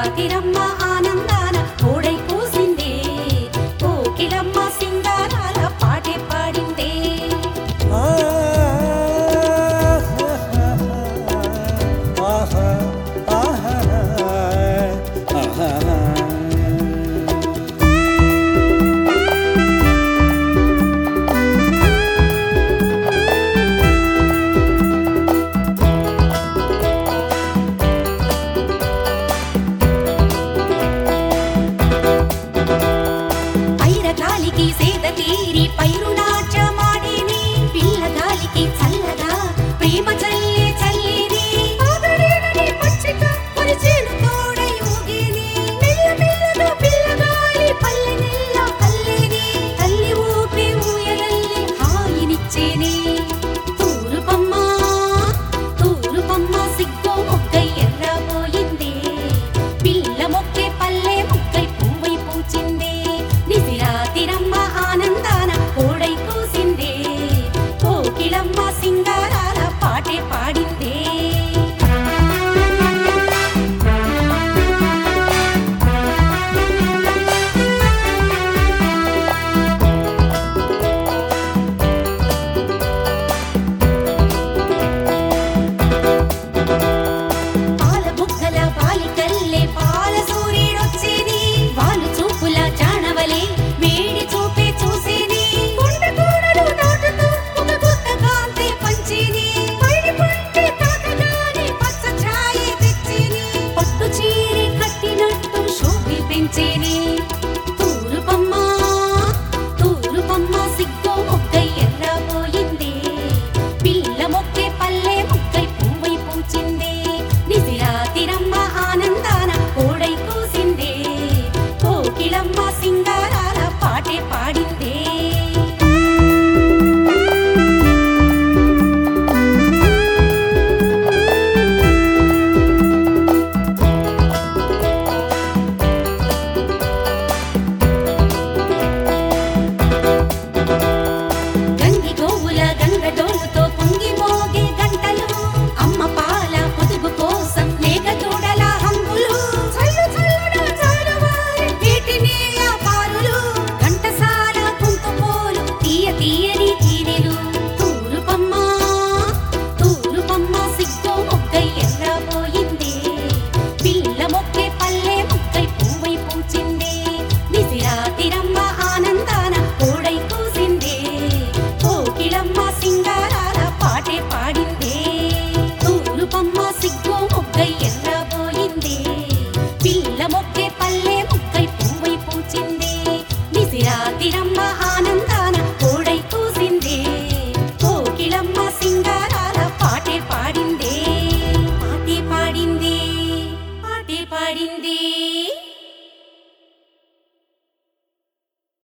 నిసిరాతిరమ్మ ఆనందాన కోడై కూసిందే కోకిలమ్మ సింగారాల పాటే పాడిందే పైరగాలికి సేద తీరి పైరునాట్య మాడిని పిల్లగాలికి చల్లగా ప్రేమ చల్లే చల్లిని ఆదరేనని పచ్చిక పరిచేను తోడై ఊగిని మెల్లమెల్లగా పిల్లగాలి పల్లె నెల్ల అల్లేని తల్లి ఊపి ఊయలల్లి హాయినిచ్చేని తూరుపమ్మ సిగ్గు మొక్కై ఎర్రబోయిందే పిల్ల మొక్కే పల్లె మొక్కై పువ్వై పూచిందే నిసిరాతిరమ్మ ఆనందాన కోడై కూసిందే కోకిలమ్మ సింగారాల పాటే పాడిందే పాల బుగ్గల బాలికల్లే పాల సూర్యుడొచ్చేది వాళ్ళు చూపుల జానవలే వేడి చూపే చూసేది కొండ కోడలు నాటుతూ ఒక కొత్త కాంతి పంచేది పైడి పంటే తాకగానే పచ్చ ఛాయే తెచ్చేది పట్టు చీరే కట్టినట్టు శోభి పెంచేది తూరుపమ్మ సిగ్గు మొక్కై ఎర్రబోయిందే పిల్ల మొక్కే పల్లె మొక్కై పువ్వై పూచిందే నిసిరాతిరమ్మ ఆనందాన కోడై కూసిందే కోకిలమ్మ సింగారాల పాటే పాడిందే గంగి గోవుల గంగడోలుతో పొంగి మోగే గంటలు అమ్మ పాల పొదుగు కోసం మేఘ దూడల హంగులు చల్లు చల్లున జానవారి వీటిని పారులు ఘంటసాల కుంకుమోలు తీయని తీరెలు తూరుపమ్మ సిగ్గు మొక్కై ఎర్రబోయిందే పిల్ల మొక్కే పల్లె మొక్కై పువ్వై పూచిందే నిసిరాతిరమ్మ ఆనందాన కోడై కూసిందే కోకిలమ్మ సింగారాల పాటే పాడిందే తూరుపమ్మ సిగ్గు మొక్కై ఎర్రబోయిందే పిల్ల మొక్కే పల్లె మొక్కై పువ్వై పూచిందే నిసిరాతిరమ్మ ఆనందాన కోడై కూసిందే కోకిలమ్మ సింగారాల పాటే పాడిందే పాటే పాడిందే